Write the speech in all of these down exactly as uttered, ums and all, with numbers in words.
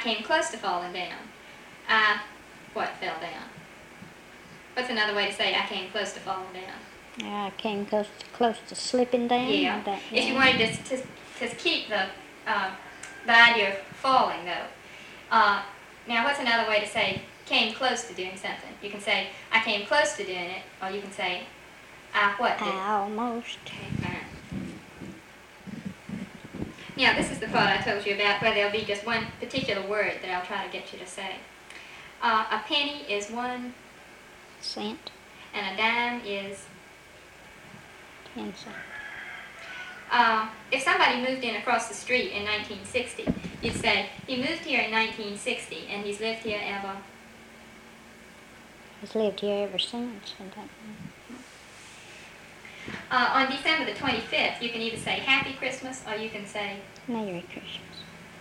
came close to falling down. I, what, fell down? What's another way to say I came close to falling down? I came close to, close to slipping down. Yeah. That, If you yeah. wanted to, to, to keep the, uh, the idea of falling, though. Uh, now, what's another way to say came close to doing something? You can say, I came close to doing it, or you can say, I what did? I almost. Okay, fine. Now, this is the part I told you about where there'll be just one particular word that I'll try to get you to say. Uh, a penny is one Cent. and a dime is... Ten cents. Uh, if somebody moved in across the street in nineteen sixty, you'd say, he moved here in nineteen sixty and he's lived here ever... He's lived here ever since. And that, Uh, on December the twenty-fifth, you can either say Happy Christmas or you can say... Merry Christmas.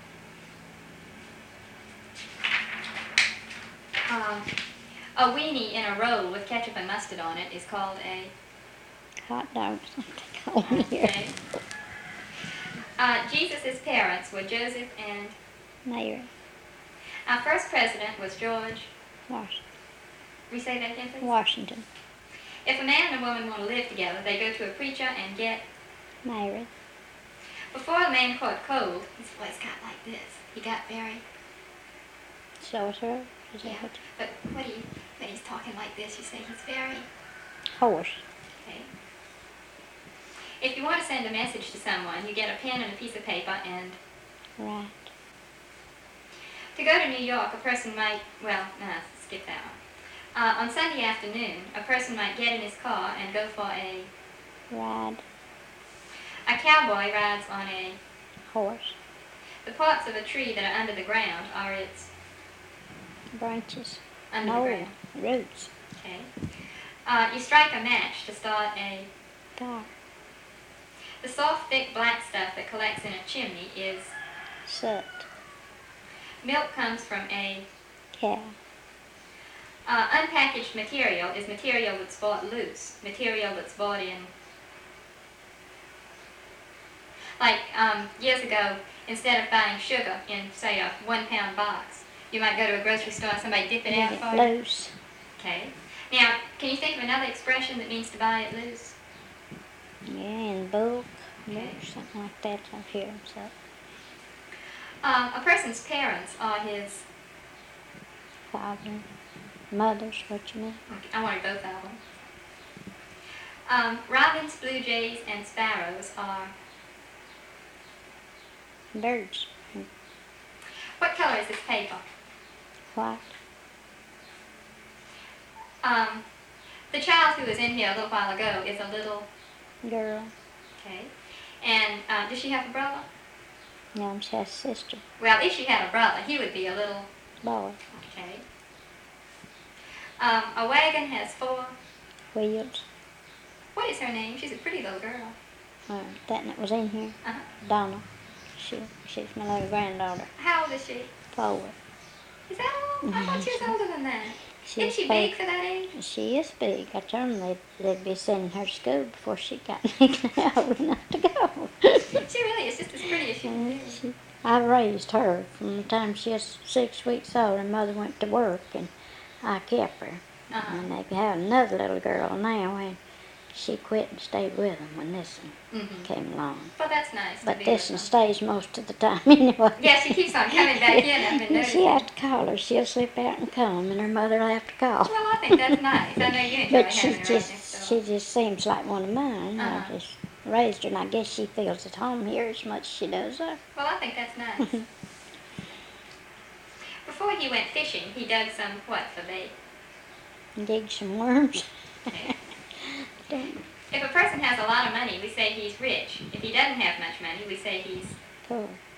Uh, a weenie in a roll with ketchup and mustard on it is called a... Hot dog, something called here. Okay. Uh, Jesus' parents were Joseph and... Mary. Our first president was George... Washington. Re-say that again, please? Washington. If a man and a woman want to live together, they go to a preacher and get... Married. Before a man caught cold, his voice got like this. He got very... So sir. Is that Yeah, what? but what do you... When he's talking like this, you say he's very... Horse. Okay. If you want to send a message to someone, you get a pen and a piece of paper and... Right. To go to New York, a person might... Well, no, skip that one. Uh, on Sunday afternoon, a person might get in his car and go for a... Ride. A cowboy rides on a... Horse. The parts of a tree that are under the ground are its... Branches. Under no, the ground. roots. Okay. Uh, you strike a match to start a... Fire. The soft, thick black stuff that collects in a chimney is... Soot. Milk comes from a... Cow. Uh, unpackaged material is material that's bought loose, material that's bought in... Like, um, years ago, instead of buying sugar in, say, a one-pound box, you might go to a grocery store and somebody dip it out Get for it you. loose. Okay. Now, can you think of another expression that means to buy it loose? Yeah, in bulk. Okay. Or something like that up here. So. Um, a person's parents are his... Father. Mother's what you mean? Okay, I wanted both of them. Um, robins, blue jays, and sparrows are... Birds. What color is this paper? White. Um, the child who was in here a little while ago is a little... Girl. Okay. And uh, does she have a brother? No, she has a sister. Well, if she had a brother, he would be a little... Boy. Okay. Um, a wagon has four... Wheels. What is her name? She's a pretty little girl. Uh, that that was in here. Uh-huh. Donna. She, she's my little granddaughter. How old is she? Four. Is that old? I thought she was older than that. She's Isn't she four. big for that age? She is big. I told them they'd, they'd be sending her to school before she got old enough to go. She really is just as pretty as she can be. she, I raised her from the time she was six weeks old. Her mother went to work, and I kept her. Uh-huh. And they have another little girl now, and she quit and stayed with them when this one Mm-hmm. came along. Well, that's nice. But to be this with one them. stays most of the time anyway. Yeah, she keeps on coming back in. I've been And she noticing. has to call her. She'll slip out and come, and her mother will have to call. Well, I think that's nice. I know you enjoy But she having her right next just door. she just seems like one of mine. Uh-huh. I just raised her, and I guess she feels at home here as much as she does there. Well, I think that's nice. Before he went fishing, he dug some, what, for bait? Dig some worms. Okay. Don't- If a person has a lot of money, we say he's rich. If he doesn't have much money, we say he's... Poor.